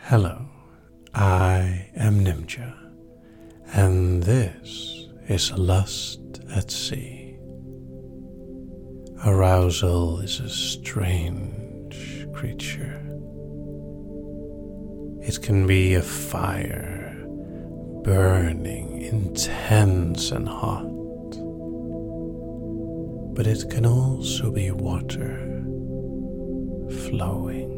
Hello, I am Nimja, and this is Lust at Sea. Arousal is a strange creature. It can be a fire, burning, intense and hot, but it can also be water, flowing,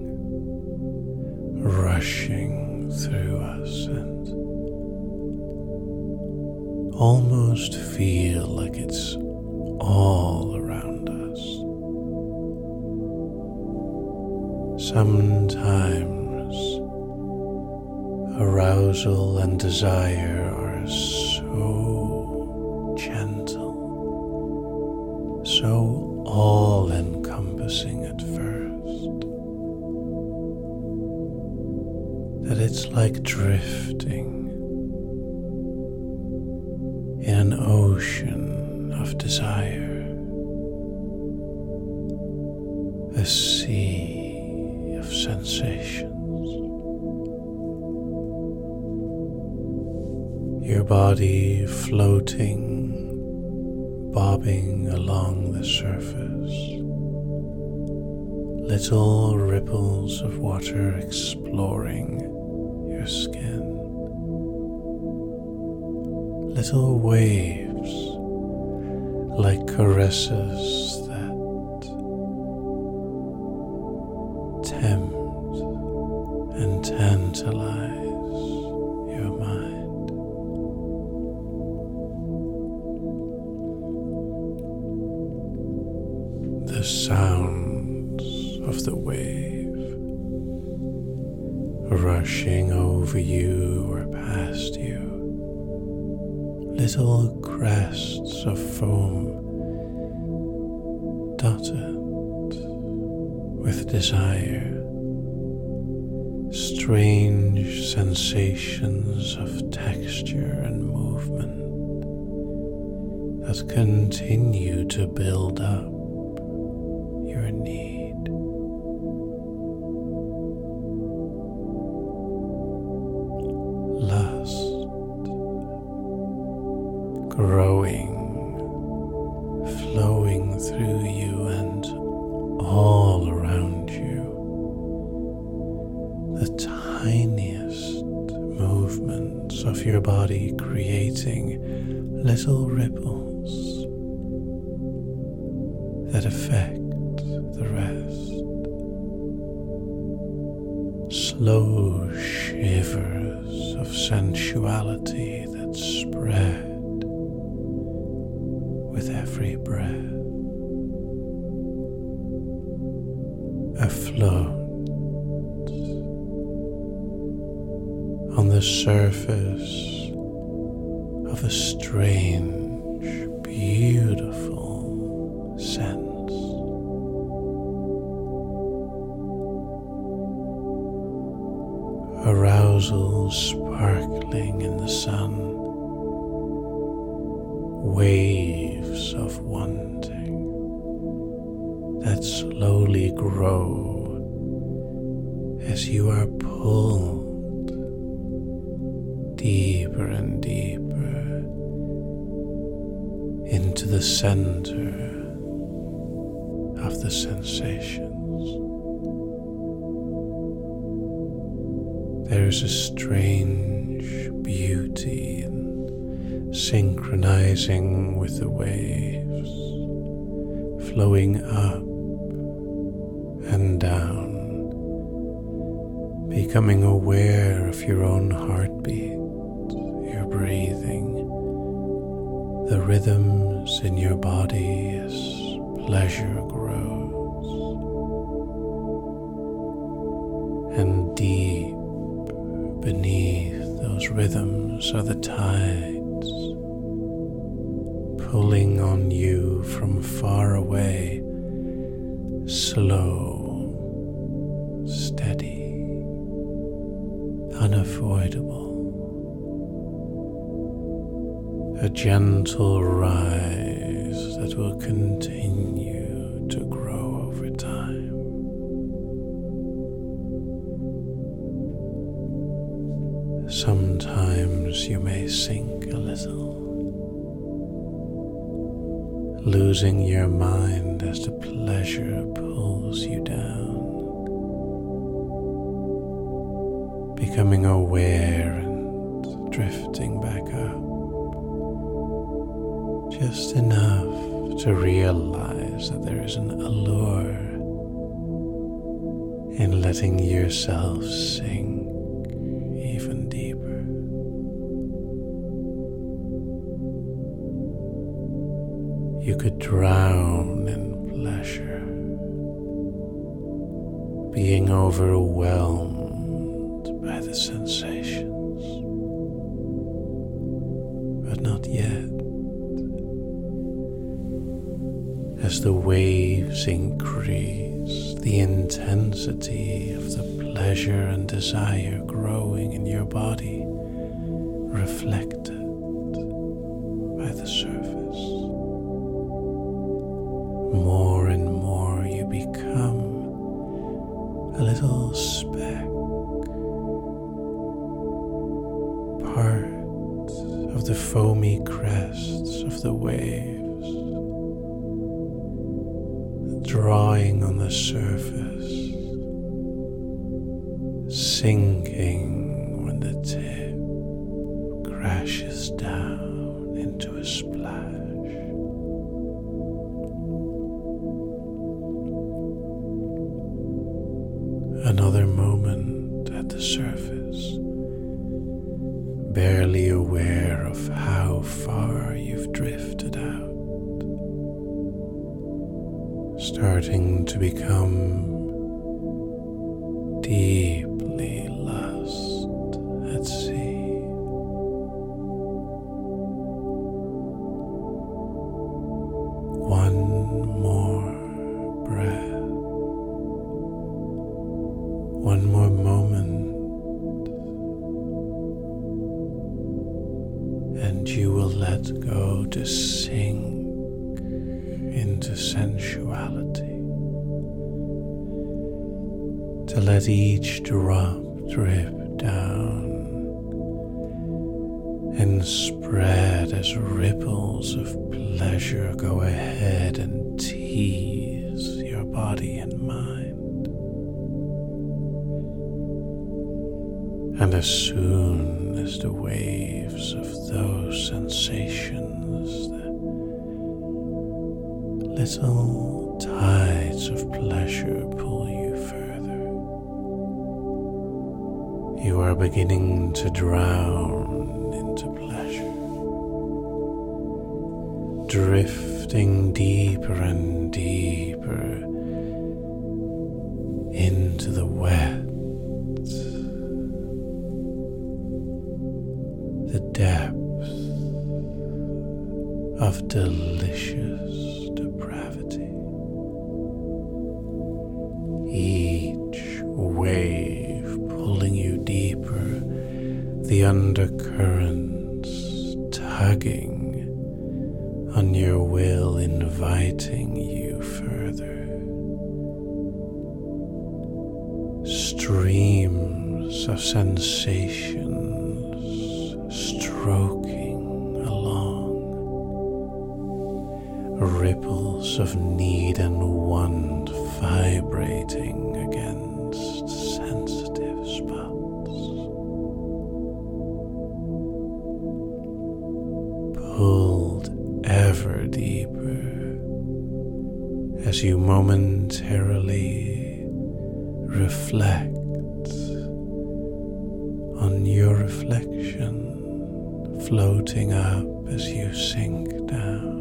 rushing through us and almost feel like it's all around us. Sometimes arousal and desire are so gentle, so all-encompassing at first, that it's like drifting in an ocean of desire, a sea of sensations. Your body floating, bobbing along the surface, little ripples of water exploring your skin, little waves like caresses that tempt and tantalize your mind. The sounds of the wave rushing over you or past you, little crests of foam dotted with desire, strange sensations of texture and movement that continue to build up your need. Lust, growing, flowing through you and all around you. The tiniest movements of your body creating little ripples that affect the rest. Slow shivers of sensuality that spread with every breath. Afloat on the surface of a strange, beautiful sense. Arousal sparkling in the sun, waves of wanting that slowly grow as you are pulled deeper and deeper into the center of the sensations. There's a strange beauty in synchronizing with the waves, flowing up and down, becoming aware of your own heartbeat, your breathing, the rhythms in your body as pleasure grows, and deep beneath those rhythms are the tides, pulling on you from far away, slow, steady, unavoidable. A gentle rise that will continue to grow over time. Sometimes you may sink a little, losing your mind as the pleasure pulls you down, becoming aware and drifting back up, just enough to realize that there is an allure in letting yourself sink even deeper. You could drown in pleasure, being overwhelmed by the sensations, but not yet. As the waves increase, the intensity of the pleasure and desire growing in your body, reflected by the surface. More and more you become a little speck, part of the foamy crests of the waves, drawing on the surface, sinking when the tip crashes down into a splash. Another moment at the surface, barely aware of how far you've drifted out, starting to become deeply lost at sea. One more breath, one more moment, and you will let go to sink into sensuality, to let each drop drip down and spread as ripples of pleasure go ahead and tease your body and mind. And as soon as the waves of those sensations, the little tides of pleasure pull you further, you are beginning to drown into pleasure, drifting deeper and deeper into the wet, the depth of delicious depravity. Each wave pulling you deeper, the undercurrents tugging on your will, inviting you further. Streams of sensations stroking along, ripples of need and want vibrating against sensitive spots, pulled ever deeper as you momentarily reflect on your reflection floating up as you sink down.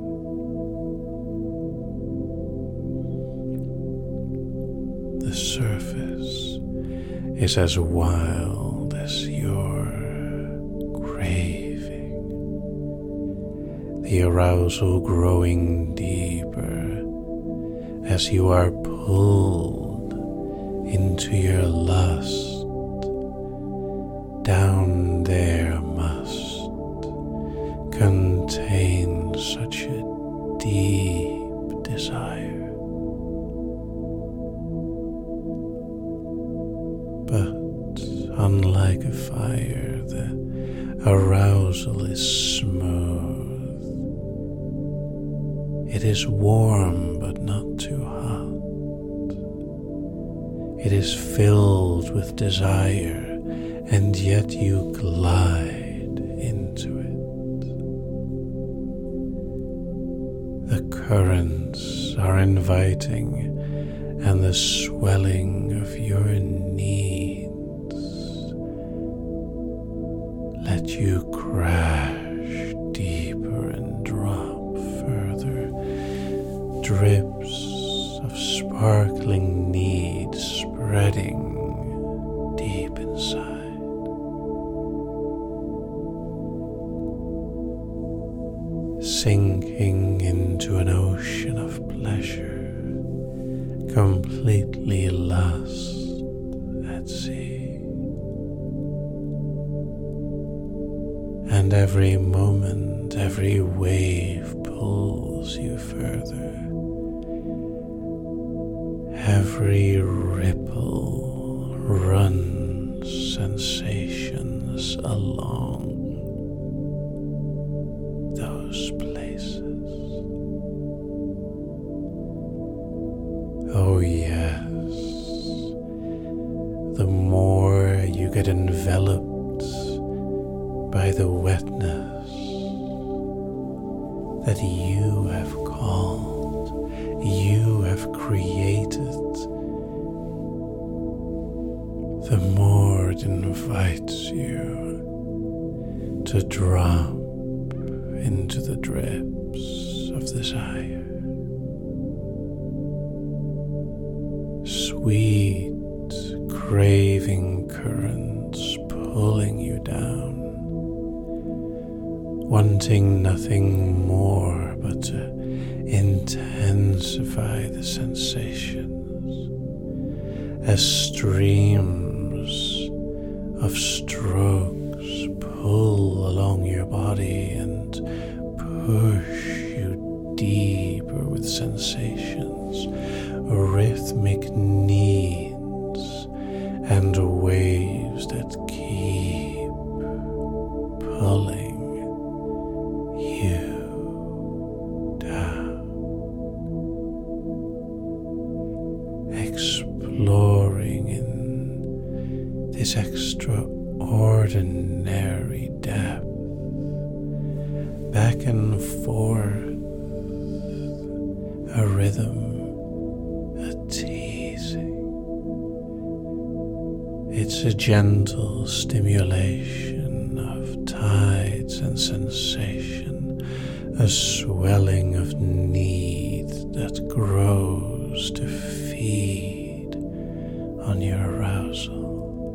The surface is as wild as your craving, the arousal growing deeper as you are pulled into your lust. Down there must contain such a deep desire. But unlike a fire, the arousal is smooth. It is warm but not too hot. It is filled with desire, and yet you glide into it. The currents are inviting, and the swelling of your needs let you crash deeper and drop further. Drips of sparkling need spreading deep inside. Sinking into an ocean of pleasure, completely lost at sea. And every moment, every wave pulls you further. Every ripple runs sensations along those places. Oh yes, the more you get enveloped by the wetness that you have called, you have created, the more it invites you to drop into the depths of desire. Sweet, craving currents pulling you down, wanting nothing more but to intensify the sensations as streams of strokes pull along your body and push you deeper with sensations, rhythmic needs, and waves that keep pulling you down. Exploring in this extraordinary depth, back and forth, a rhythm, a teasing. It's a gentle stimulation of tides and sensation, a swelling of need that grows to feed on your arousal.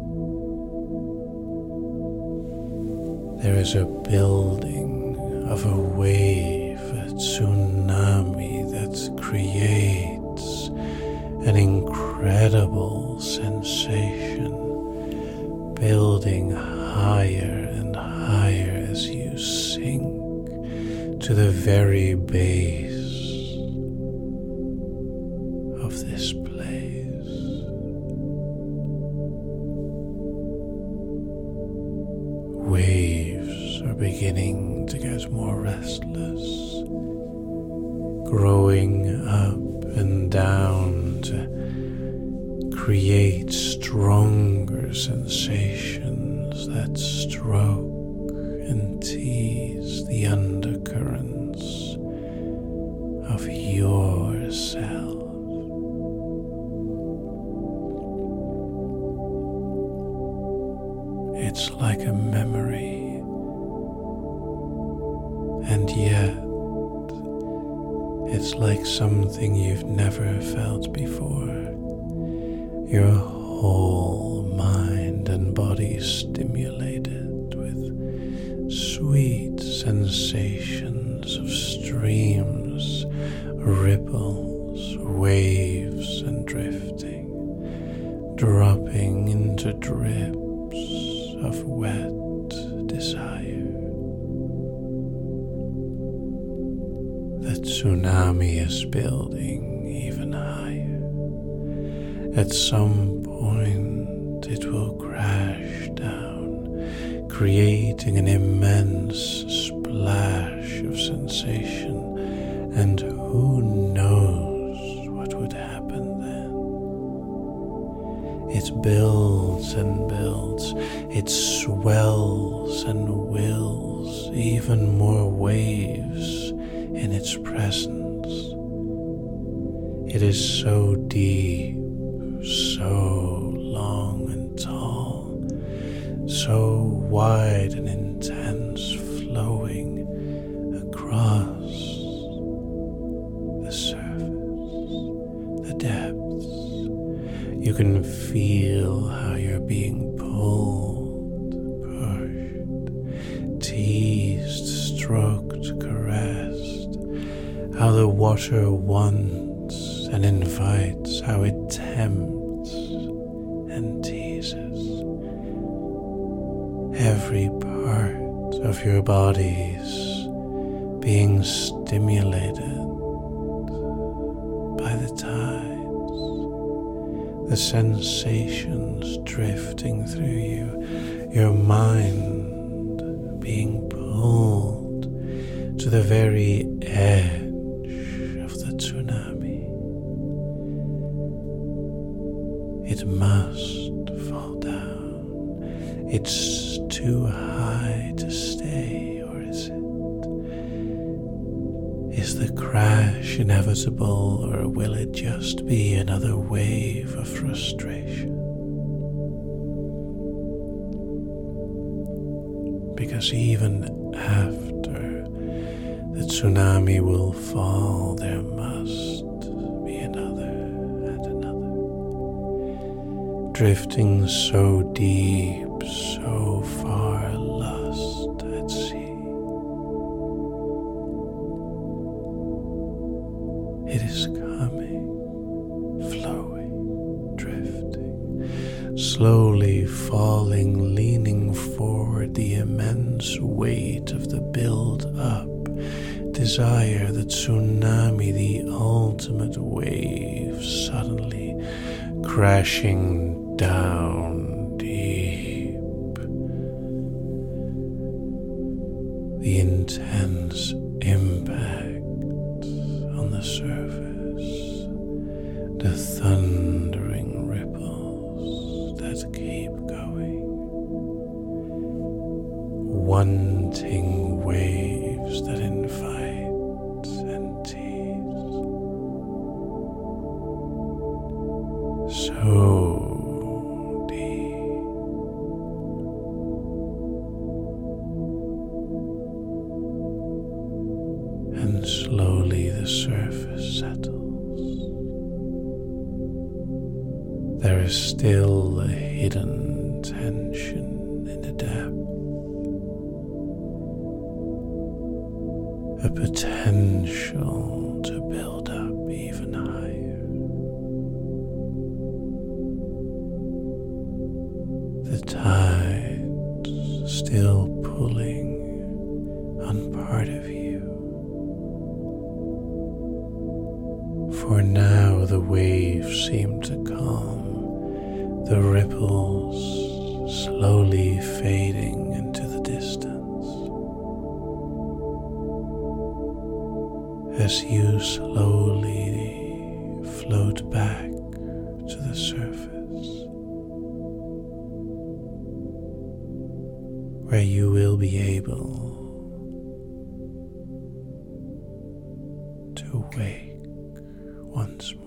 There is a building of a wave, a tsunami that creates an incredible sensation, building higher and higher as you sink to the very base of this place. Waves are beginning to get more restless, growing up and down to create stronger sensations that stroke and tease the undercurrents of yourself. It's like a memory, and yet it's like something you've never felt before. Your whole mind and body stimulated with sweet sensations of streams, ripples, waves, and drifting, dropping into drips of wet desire. The tsunami is building even higher. At some point it will crash creating an immense splash of sensation, and who knows what would happen then. It builds and builds, it swells and wills, even more waves in its presence. It is so deep, so long and tall, so wide and intense, flowing across the surface, the depths. You can feel how you're being pulled, pushed, teased, stroked, caressed, how the water wants and invites, how it tempts and teases. Every part of your body's being stimulated by the tides, the sensations drifting through you, your mind being pulled to the very edge of the tsunami. It must fall down. It's too high to stay, or is it? Is the crash inevitable, or will it just be another wave of frustration? Because even after the tsunami will fall, there must be another and another, drifting so deep, so far lost at sea. It is coming, flowing, drifting, slowly falling, leaning forward, the immense weight of the build-up desire, the tsunami, the ultimate wave, suddenly crashing down deep. The intense impact on the surface, the thundering ripples that keep going, wanting waves that invite and tease. So deep. And slowly the surface settles. There is still a hidden tension in the depth, a potential to build up even higher. The tides still pulling on part of you. For now the waves seem to calm, the ripples slowly fading into the distance, as you slowly float back to the surface, where you will be able to wake once more.